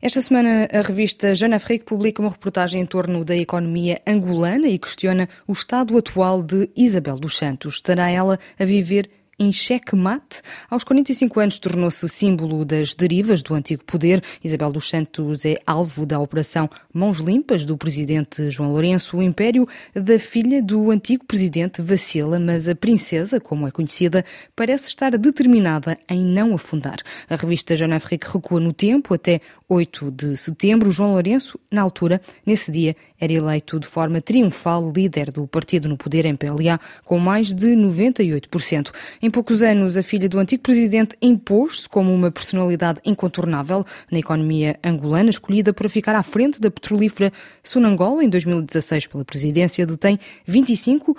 Esta semana, a revista Jeune Afrique publica uma reportagem em torno da economia angolana e questiona o estado atual de Isabel dos Santos. Estará ela a viver em xeque-mate? Aos 45 anos tornou-se símbolo das derivas do antigo poder. Isabel dos Santos é alvo da operação Mãos Limpas do presidente João Lourenço. O império da filha do antigo presidente vacila, mas a princesa, como é conhecida, parece estar determinada em não afundar. A revista Jeune Afrique recua no tempo até 8 de setembro. João Lourenço, na altura, nesse dia, era eleito de forma triunfal líder do partido no poder MPLA, com mais de 98%. Em poucos anos, a filha do antigo presidente impôs-se como uma personalidade incontornável na economia angolana, escolhida para ficar à frente da petrolífera Sonangol. Em 2016, pela presidência, detém 25%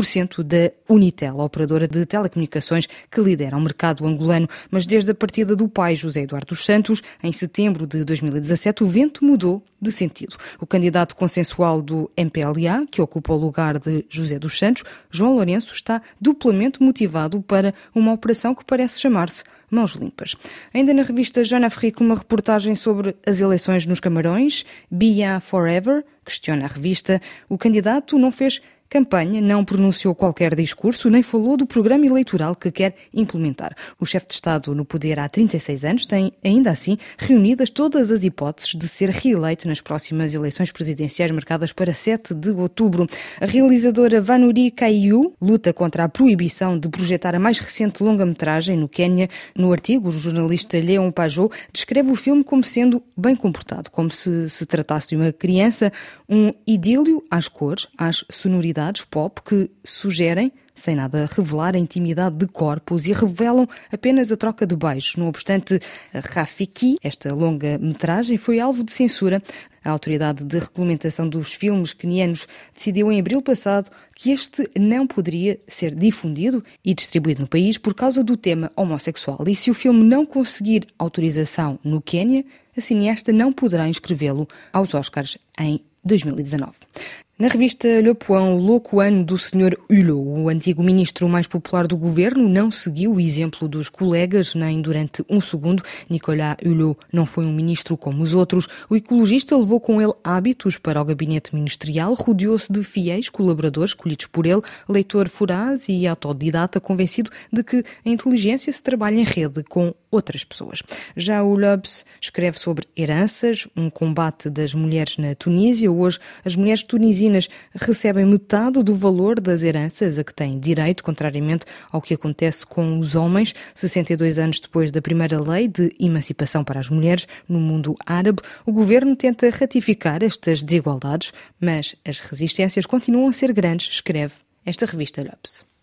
da Unitel, a operadora de telecomunicações que lidera o mercado angolano. Mas desde a partida do pai, José Eduardo dos Santos, em setembro de 2017, o vento mudou de sentido. O candidato consensual do MPLA, que ocupa o lugar de José dos Santos, João Lourenço, está duplamente motivado para uma operação que parece chamar-se Mãos Limpas. Ainda na revista Jeune Afrique, uma reportagem sobre as eleições nos Camarões. Biya Forever questiona a revista. O candidato não fez campanha, não pronunciou qualquer discurso, nem falou do programa eleitoral que quer implementar. O chefe de Estado no poder há 36 anos tem, ainda assim, reunidas todas as hipóteses de ser reeleito nas próximas eleições presidenciais marcadas para 7 de outubro. A realizadora Vanuri Kaiu luta contra a proibição de projetar a mais recente longa-metragem no Quênia. No artigo, o jornalista Leon Pajot descreve o filme como sendo bem comportado, como se tratasse de uma criança, um idílio às cores, às sonoridades pop que sugerem, sem nada revelar, a intimidade de corpos e revelam apenas a troca de beijos. Não obstante, Rafiki, esta longa-metragem, foi alvo de censura. A Autoridade de Regulamentação dos Filmes quenianos decidiu em abril passado que este não poderia ser difundido e distribuído no país por causa do tema homossexual. E se o filme não conseguir autorização no Quênia, a cineasta não poderá inscrevê-lo aos Oscars em 2019. Na revista Le Point, o louco ano do Sr. Hulot, o antigo ministro mais popular do governo, não seguiu o exemplo dos colegas, nem durante um segundo. Nicolas Hulot não foi um ministro como os outros. O ecologista levou com ele hábitos para o gabinete ministerial, rodeou-se de fiéis colaboradores escolhidos por ele, leitor voraz e autodidata, convencido de que a inteligência se trabalha em rede com outras pessoas. Já o L'Obs escreve sobre heranças, um combate das mulheres na Tunísia. Hoje, as mulheres tunisianas recebem metade do valor das heranças a que têm direito, contrariamente ao que acontece com os homens. 62 anos depois da primeira lei de emancipação para as mulheres no mundo árabe, o governo tenta ratificar estas desigualdades, mas as resistências continuam a ser grandes, escreve esta revista L'Obs.